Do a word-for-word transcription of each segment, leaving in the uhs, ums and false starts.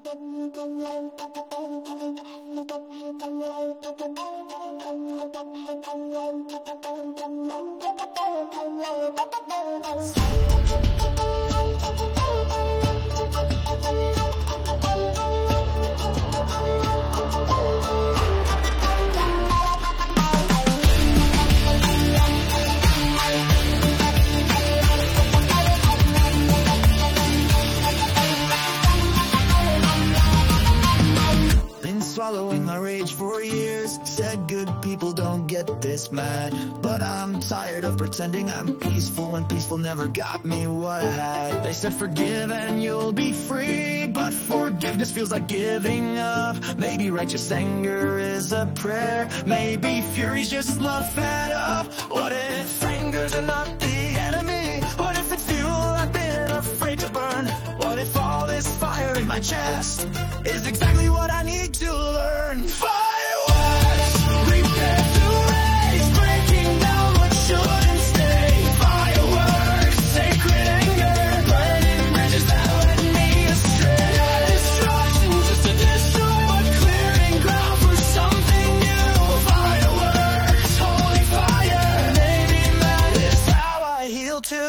Swallowing my rage for years. Said good people don't get this mad, but I'm tired of pretending I'm peaceful when peaceful never got me what I had. They said forgive and you'll be free, but forgiveness feels like giving up. Maybe righteous anger is a prayer. Maybe fury's just love fed up. What if anger's not the enemy? What if it's fuel I've been afraid to burn? What if all this fire in my chest is exactly what I need to learn? Fireworks, prepare to raise, breaking down what shouldn't stay. Fireworks, sacred anger, burning bridges that led me astray. Not destruction just to destroy, but clearing ground for something new. Fireworks, holy fire, maybe that is how I heal too.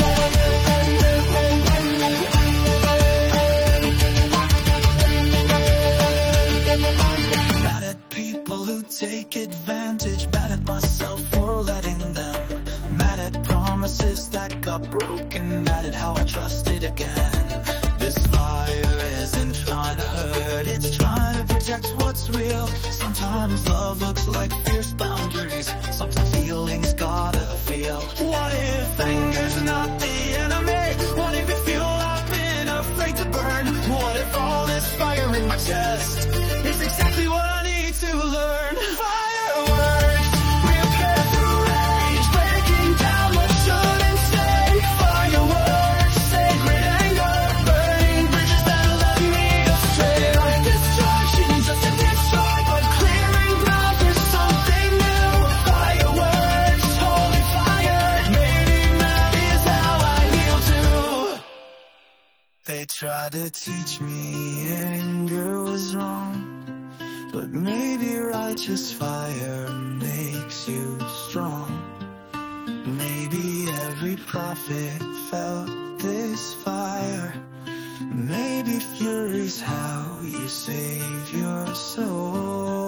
Take advantage, mad at myself for letting them. Mad at promises that got broken, mad at how I trusted again. This fire isn't trying to hurt, it's trying to protect what's real. Sometimes love looks like fierce boundaries, sometimes healing's gotta feel. What if anger's not the enemy? What if you feel I've been afraid to burn? What if all this fire in my chest is exactly what I need to learn? Fireworks, prepare to rage, breaking down what shouldn't stay. Fireworks, sacred anger, burning bridges that led me astray. Like destruction just to destroy, but clearing ground for something new. Fireworks, holy fire, maybe that is how I heal too. They tried to teach me anger was wrong, but maybe righteous fire makes you strong. Maybe every prophet felt this fire. Maybe fury's how you save your soul.